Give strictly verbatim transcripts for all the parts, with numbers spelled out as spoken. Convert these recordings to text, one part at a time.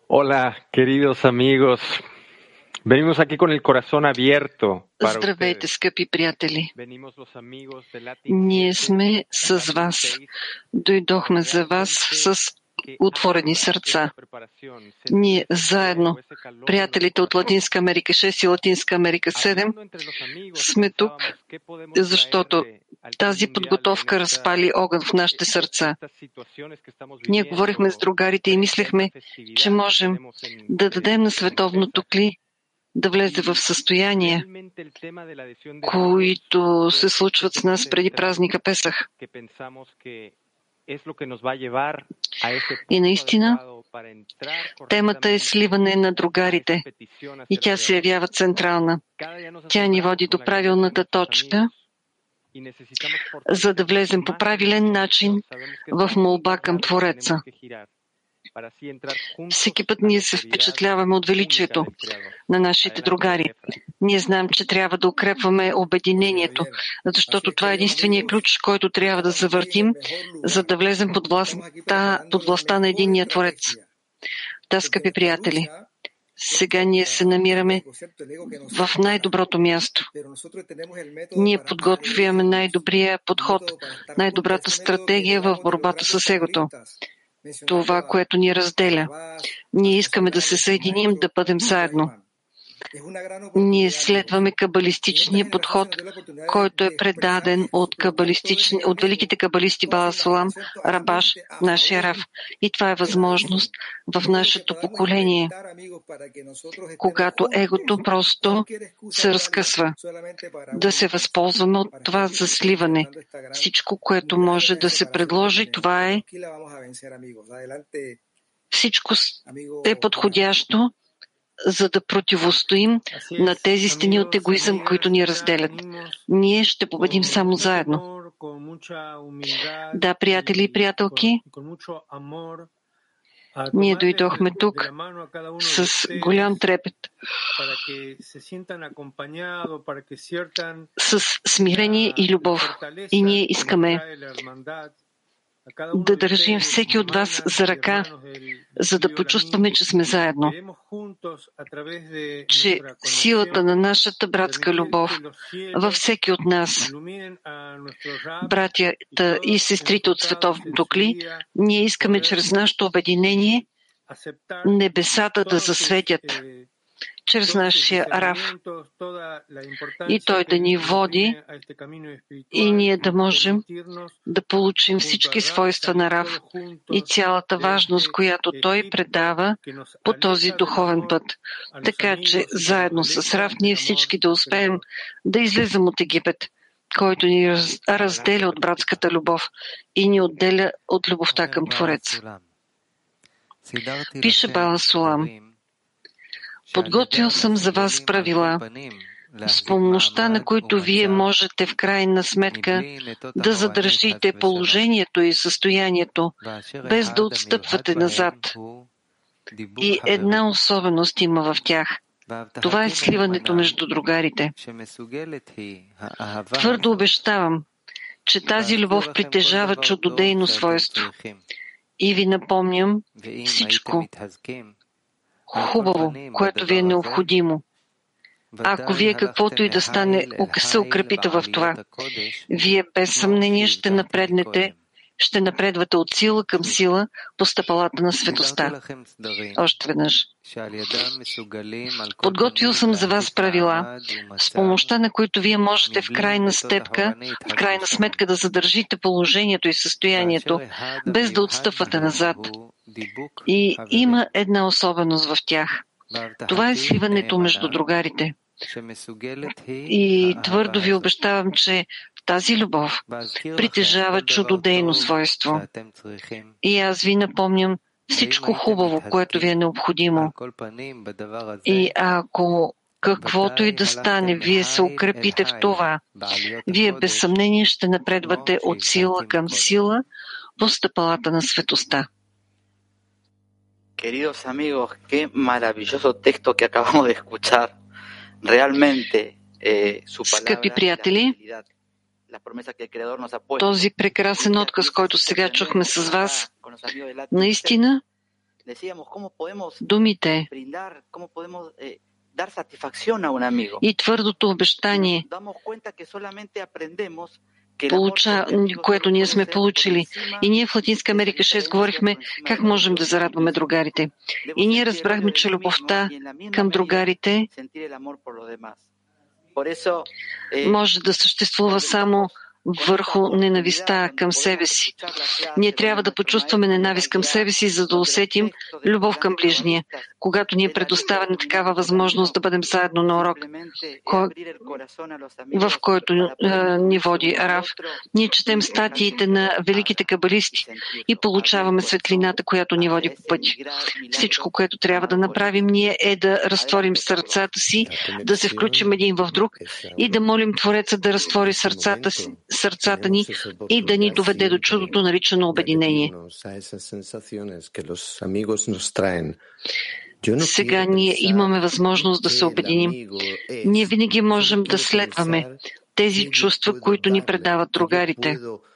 Hola, queridos amigos. Venimos aquí con el corazón abierto para Здравейте, ustedes. скъпи приятели! Venimos los amigos de Latin Ние siete сме and с Latin вас. seis para Дойдохме за вас realmente с que отворени arda сърца. esta preparación, Ние sentir ese заедно, fuego, ese calor en los приятелите от corazones. Латинска Америка шест и Латинска Америка седем, Hablando entre los amigos, сме тук, pensábamos qué podemos защото traerle al Team тази Mundial en подготовка разпали esta, огън в нашите сърца. estas situaciones que estamos Ние говорихме с viviendo другарите и frente a esta мислехме, че festividad que можем tenemos en да medio дадем de на muchas световното tristezas. кли да влезе в Y състояние, realmente el tema de la adhesión de amigos които се fue случват ese с нас преди central празника Песах. que pensamos que es lo que nos va a llevar a ese И punto наистина, adecuado para entrar темата е correctamente сливане на a esa другарите petición и hacia el тя се Creador. явява централна. Cada día nos Тя ни asombramos води con до la grandeza de правилната nuestros точка, amigos y necesitamos за да fortalecernos влезем по más en правилен esta начин misión. Sabemos que es в la молба única към llave que Твореца. tenemos que girar para así entrar juntos Всеки път a la ние се autoridad впечатляваме от única величието del Creador. на нашите Adelante, другари. Efra. Ние знаем, че трябва да укрепваме обединението, защото това е единственият ключ, който трябва да завъртим, за да влезем под властта, под властта на единния Творец. Да, скъпи приятели, сега ние се намираме в най-доброто място. Ние подготвяме най-добрия подход, най-добрата стратегия в борбата с егото. Това, което ни разделя. Ние искаме да се съединим, да бъдем заедно. Ние следваме кабалистичния подход, който е предаден от, от великите кабалисти Баал Сулам, Рабаш, нашия Рав. И това е възможност в нашето поколение, когато егото просто се разкъсва. Да се възползваме от това за сливане. Всичко, което може да се предложи, това е всичко е подходящо, за да противостоим на тези стени от егоизъм, които ни разделят. Ние ще победим само заедно. Да, приятели и приятелки, ние дойдохме тук с голям трепет, с смирение и любов. И ние искаме да държим всеки от вас за ръка, за да почувстваме, че сме заедно, че силата на нашата братска любов във всеки от нас, братята и сестрите от световното кли, ние искаме чрез нашето обединение небесата да засветят, чрез нашия Рав, и той да ни води и ние да можем да получим всички свойства на Рав и цялата важност, която той предава по този духовен път. Така че заедно с Рав ние всички да успеем да излезем от Египет, който ни разделя от братската любов и ни отделя от любовта към Творец. Пише Баал Сулам: подготвил съм за вас правила, с помощта на които вие можете в крайна сметка да задържите положението и състоянието, без да отстъпвате назад. И една особеност има в тях. Това е сливането между другарите. Твърдо обещавам, че тази любов притежава чудодейно свойство. И ви напомням всичко хубаво, което ви е необходимо. Ако вие каквото и да стане, се укрепите в това, вие без съмнение ще напреднете, ще напредвате от сила към сила по стъпалата на светостта. Още веднъж. Подготвил съм за вас правила, с помощта на които вие можете в крайна степка, в крайна сметка да задържите положението и състоянието, без да отстъпвате назад. И има една особеност в тях. Това е сливането между другарите. И твърдо ви обещавам, че тази любов притежава чудодейно свойство. И аз ви напомням всичко хубаво, което ви е необходимо. И ако каквото и да стане, вие се укрепите в това, вие без съмнение ще напредвате от сила към сила по стъпалата на светостта. Queridos amigos, qué maravilloso texto que acabamos de escuchar. Realmente, eh, su Скъпи приятели, този прекрасен отказ, който сега чухме с вас, наистина думите и твърдото обещание, получа, което ние сме получили. И ние в Латинска Америка шест говорихме как можем да зарадваме другарите. И ние разбрахме, че любовта към другарите може да съществува само върху ненавистта към себе си. Ние трябва да почувстваме ненавист към себе си, за да усетим любов към ближния. Когато ни е предоставена такава възможност да бъдем заедно на урок, кой, в който е, ни води Рав, ние четем статиите на великите кабалисти и получаваме светлината, която ни води по пътя. Всичко, което трябва да направим ние, е да разтворим сърцата си, да се включим един в друг и да молим Твореца да разтвори сърцата си, сърцата ни и да ни доведе до чудото, наричано обединение. Сега ние имаме възможност да се обединим. Ние винаги можем да следваме тези чувства, които ни предават другарите.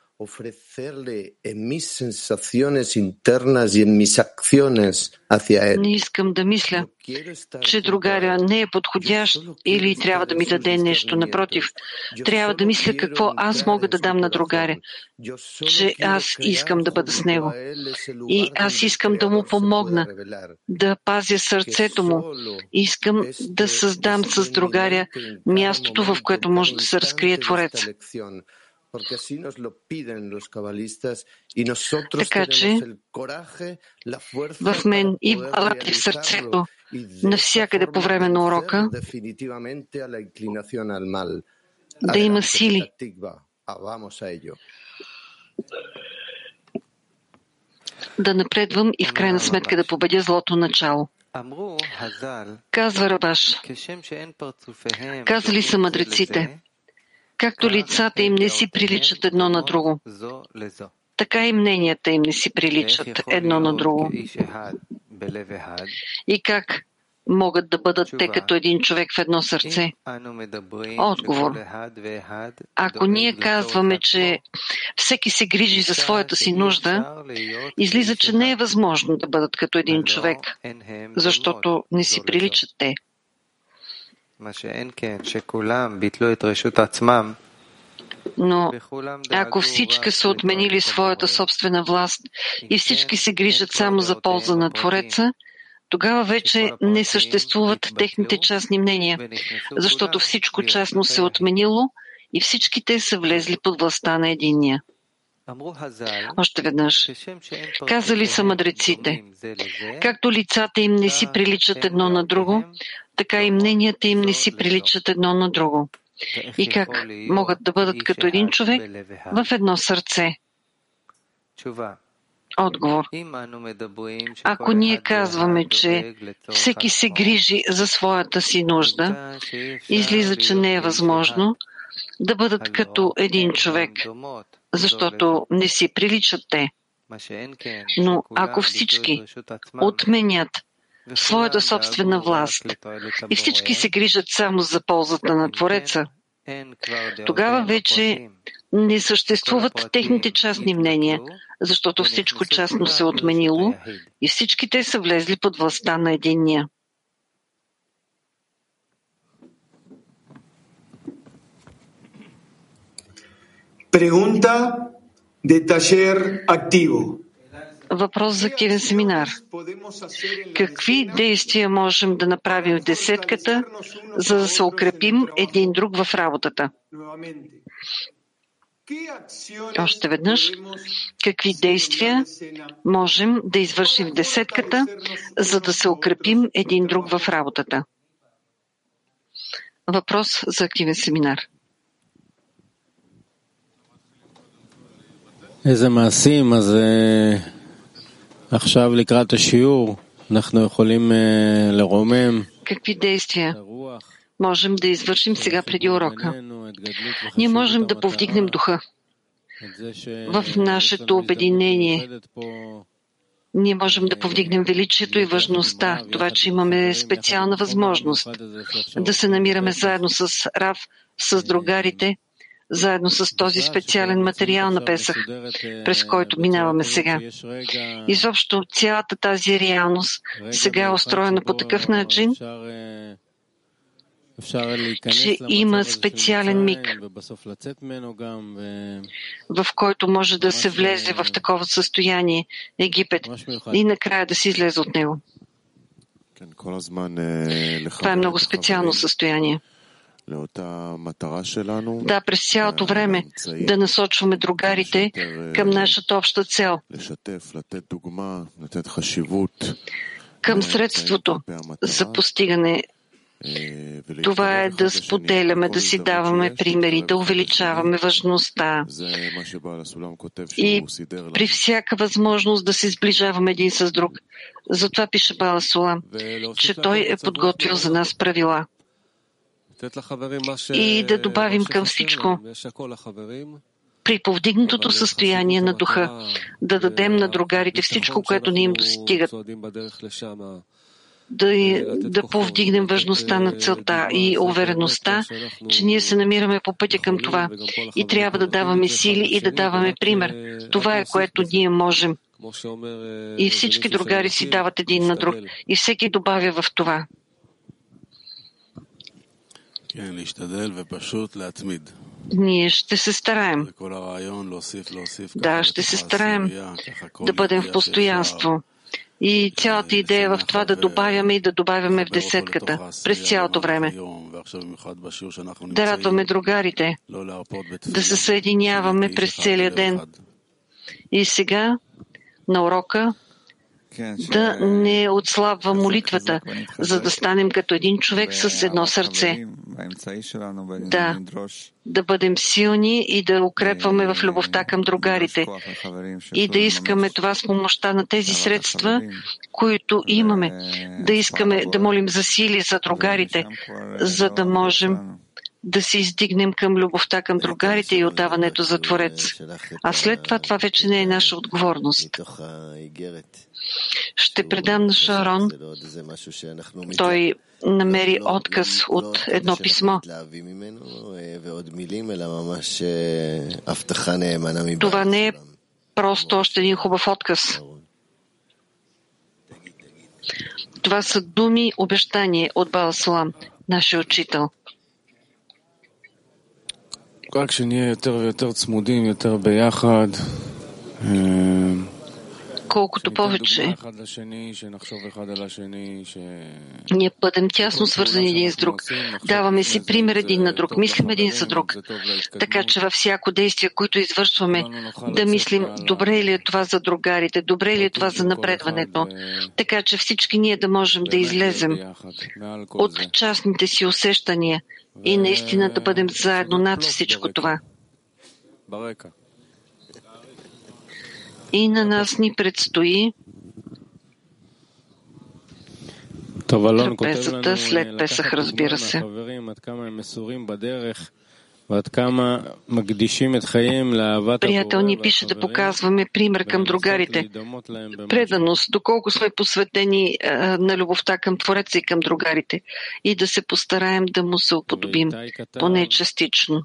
Не искам да мисля, че другаря не е подходящ или трябва да ми даде нещо. Напротив, трябва да мисля какво аз мога да дам на другаря, че аз искам да бъда с него. И аз искам да му помогна, да пазя сърцето му. Искам да създам с другаря мястото, в което може да се разкрие Творец. Така че в мен и в главата, и в сърцето, навсякъде по време на урока, да има сили. Да напредвам и в крайна сметка да победя злото начало. Казва Рабаш, казали са мъдреците, както лицата им не си приличат едно на друго, така и мненията им не си приличат едно на друго. И как могат да бъдат те като един човек в едно сърце? Отговор. Ако ние казваме, че всеки се грижи за своята си нужда, излиза, че не е възможно да бъдат като един човек, защото не си приличат те. Но ако всички са отменили своята собствена власт и всички се грижат само за полза на Твореца, тогава вече не съществуват техните частни мнения, защото всичко частно се е отменило и всички те са влезли под властта на единия. Още веднъж. Казали са мъдреците, както лицата им не си приличат едно на друго, така и мненията им не си приличат едно на друго. И как могат да бъдат като един човек в едно сърце? Отговор. Ако ние казваме, че всеки се грижи за своята си нужда, излиза, че не е възможно да бъдат като един човек, защото не си приличат те. Но ако всички отменят своята собствена власт и всички се грижат само за ползата на Твореца, тогава вече не съществуват техните частни мнения, защото всичко частно се е отменило и всички те са влезли под властта на единния. Pregunta de taller activo. Въпрос за активен семинар. Какви действия можем да направим в десетката, за да се укрепим един друг в работата? Още веднъж, какви действия можем да извършим в десетката, за да се укрепим един друг в работата? Въпрос за активен семинар. איזה מעשים, אז עכשיו לקראת השיעור אנחנו יכולים לרומם. Какви действия можем да извършим сега преди урока? Ние можем да повдигнем духа в нашето обединение. Ние можем да повдигнем величието и важността, това, че имаме специална възможност да се намираме заедно с Рав, с другарите, заедно с този специален материал на Песах, през който минаваме сега. Изобщо цялата тази реалност сега е устроена по такъв начин, че има специален миг, в който може да се влезе в такова състояние Египет и накрая да се излезе от него. Това е много специално състояние. Да, през цялото време да насочваме другарите към нашата обща цел, към средството за постигане. Това е да споделяме, да си даваме примери, да увеличаваме важността и при всяка възможност да се сближаваме един с друг. Затова пише Баал Сулам, че той е подготвил за нас правила. И да добавим към всичко, при повдигнатото състояние на духа, да дадем на другарите всичко, което не им достигат. Да, да повдигнем важността на целта и увереността, че ние се намираме по пътя към това и трябва да даваме сили и да даваме пример. Това е, което ние можем. И всички другари си дават един на друг и всеки добавя в това. Ние ще се стараем. Да, ще се стараем да бъдем в постоянство. И цялата идея в това да добавяме и да добавяме в десетката през цялото време. Да радваме другарите, да се съединяваме през целия ден. И сега, на урока, да не отслабва молитвата, за да станем като един човек с едно сърце. Да, да бъдем силни и да укрепваме в любовта към другарите и да искаме това с помощта на тези средства, които имаме. Да искаме да молим за сили за другарите, за да можем да се издигнем към любовта към другарите и отдаването за Творец. А след това това вече не е наша отговорност. Ще предам на Шарон. Той намери отказ от едно писмо. Това не е просто още един хубав отказ. Това са думи, обещания от Баал Сулам, нашия учител. רק שנהיה יותר ויותר צמודים, יותר ביחד. Колкото повече ние бъдем тясно свързани един с друг, даваме си пример един на друг, мислим един за друг, така че във всяко действие, което извършваме, да мислим добре ли е това за другарите, добре ли е това за напредването, така че всички ние да можем да излезем от частните си усещания и наистина да бъдем заедно над всичко това. И на нас ни предстои трапезата след Песах, разбира се. Приятел ни пише да показваме пример към другарите. Преданост, доколко сме посветени а, на любовта към Твореца и към другарите и да се постараем да му се уподобим, поне частично.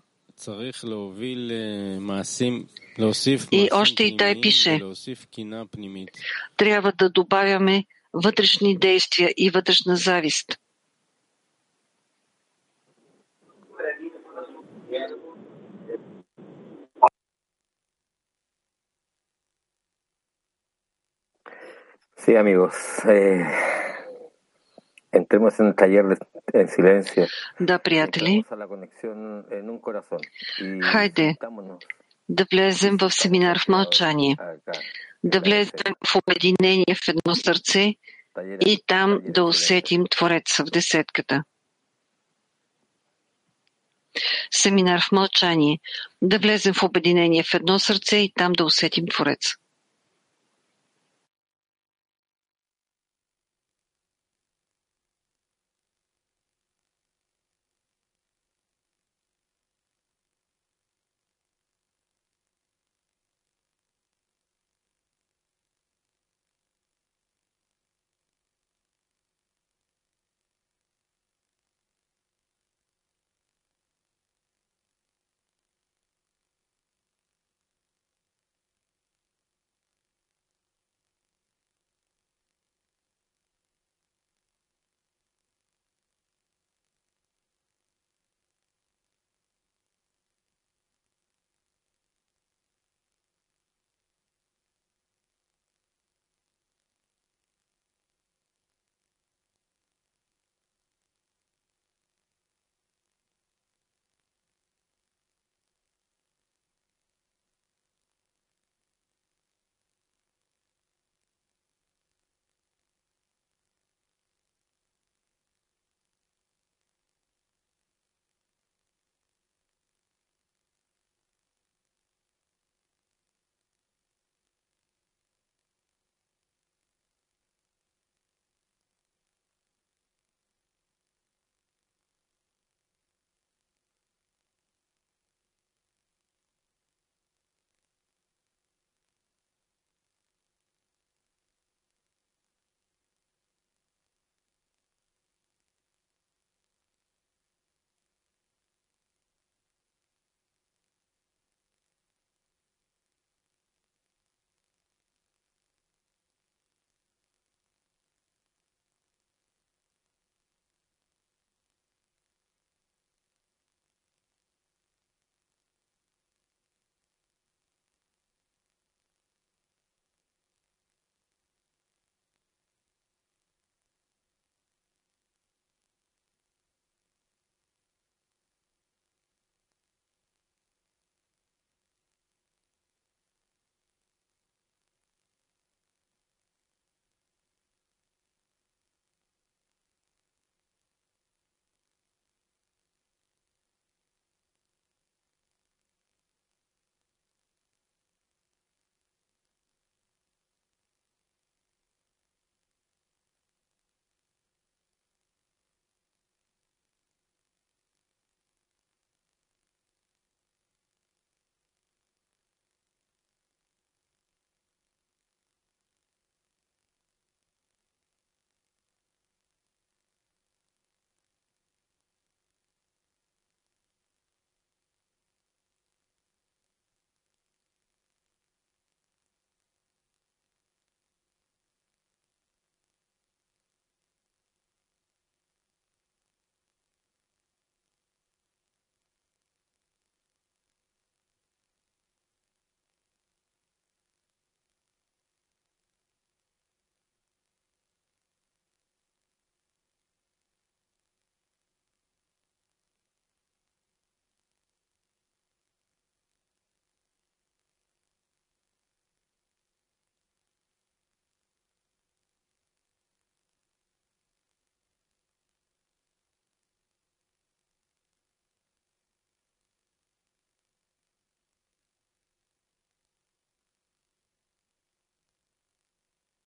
И още и тай пише, трябва да добавяме вътрешни действия и вътрешна завист. Sí, amigos. Eh, entremos en el taller en silencio. Да, приятели. Хайде да влезем в семинар в мълчание, да влезем в обединение в едно сърце и там да усетим Твореца в десетката. Семинар в мълчание, да влезем в обединение в едно сърце и там да усетим Твореца.